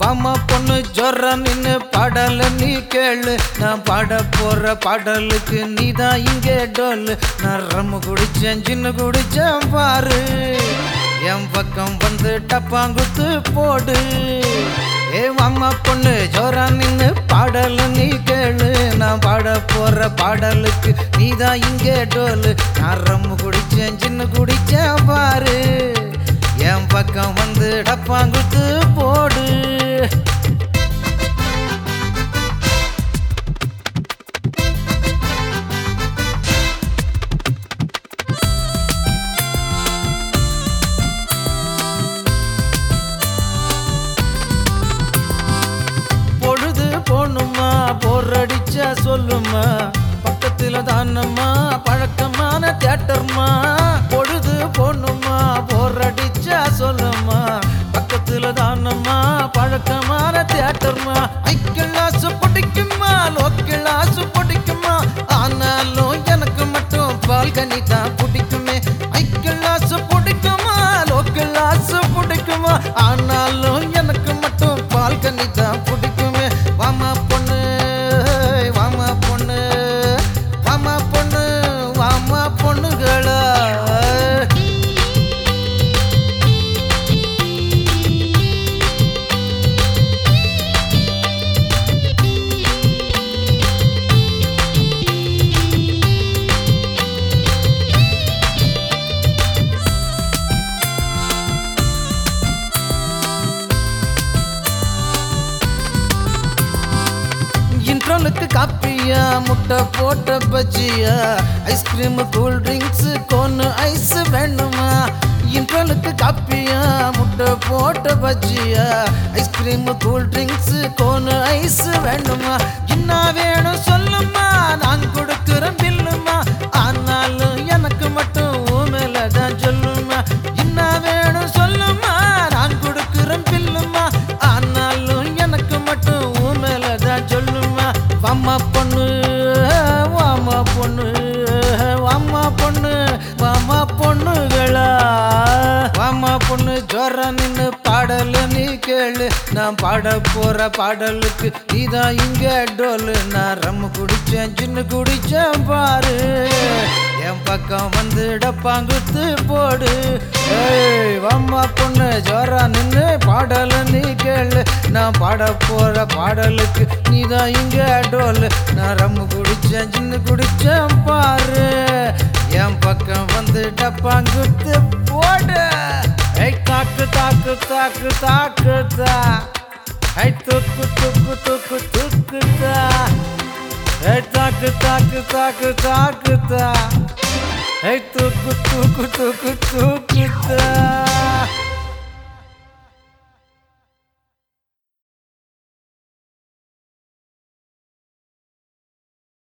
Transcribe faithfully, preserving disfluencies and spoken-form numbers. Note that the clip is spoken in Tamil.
வாமா பொண்ணு ஜொர நின்னு பாடல நீ கேளு. நான் பாட போற பாடலுக்கு நீதான் இங்கே டோலு. நான் ரம்மு குடிச்சேன் சின்ன குடிச்சேன் பாரு. என் பக்கம் வந்து டப்பாங்குத்து போடு. ஏ வாமா பொண்ணு ஜொர நின்னு பாடல நீ கேளு. நான் பாட போற பாடலுக்கு நீதான் இங்கே டோலு. நான் ரம்மு குடிச்சேன் சின்ன குடிச்சேன் பாரு. என் பக்கம் வந்து டப்பாங்குத்து போடு. பொழுது போணுமா போரடிச்சா சொல்லுமா, பக்கத்துல தானம்மா பழக்கமான தியேட்டர்மா. பொழுது போணுமா போரடிச்சா சொல்லுமா, பக்கத்துல தானம்மா பழக்கமான தியேட்டர்மா. ஐக்கிளாசு பிடிக்குமா லோக்கிளாசு பிடிக்குமா, ஆனாலும் எனக்கு மட்டும் பால்கனி தான் பிடிக்குமே. ஐக்கிளாசு பிடிக்குமா லோக்கிளாசு பிடிக்குமா, ஆனாலும் எனக்கு மட்டும் பால்கனி தான் பிடிக்குமே. வாமா பொண்ணு வாமா பொண்ணு வாமா பொண்ணு வாமா பொண்ணுகளா. இன்ட்ரோலுக்கு காப்பியா முட்டை போட்ட பஜ்ஜியா, ice cream cool drinks cone ice வேணுமா. இன்ட்ரோலுக்கு காப்பியா முட்டை போட்ட பஜ்ஜியா, ice cream cool drinks cone ice வேணுமா. என்ன வேணும் சொல்லுமா நான் கொடுக்குறேன் பில்லுமா, ஆனாலும் எனக்கு மட்டும் ஊமேல தான் சொல்லுமா. என்ன வேணும் சொல்லுமா நான் கொடுக்குறேன் பில்லுமா, ஆனாலும் எனக்கு மட்டும் ஊமேல தான் சொல்லுமா. வாமா பொண்ணு வாமா பொண்ணு வாமா பொண்ணு வாமா பொண்ணுகளா. வாமா பொண்ணு ஜொர நின்னு பாடல நீ கேளு. நான் பாட போற பாடலுக்கு நீதான் இங்க டோலு. நான் ரம்மு குடிச்சேன் சின்ன குடிச்சேன் பாரு. என் பக்கம் வந்து டப்பாங்குத்து போடு. ஏய் வாமா பொண்ணு ஜொர நின்னு பாடல நீ கேளு. நான் பாட போற பாடலுக்கு நீதான் இங்க டோலு. நான் ரம்மு குடிச்சேன் சின்ன குடிச்சேன் பாரு. என் பக்கம் வந்து டப்பாங்குத்து போடு. ஏய் தாக்கு தாக்கு தாக்கு தாக்கு தா, ஏய் துக்கு துக்கு துக்கு துக்கு தா, ஏய் தாக்கு தாக்கு தாக்கு தாக்கு தா, ஏய் துக்கு துக்கு துக்கு துக்கு தா.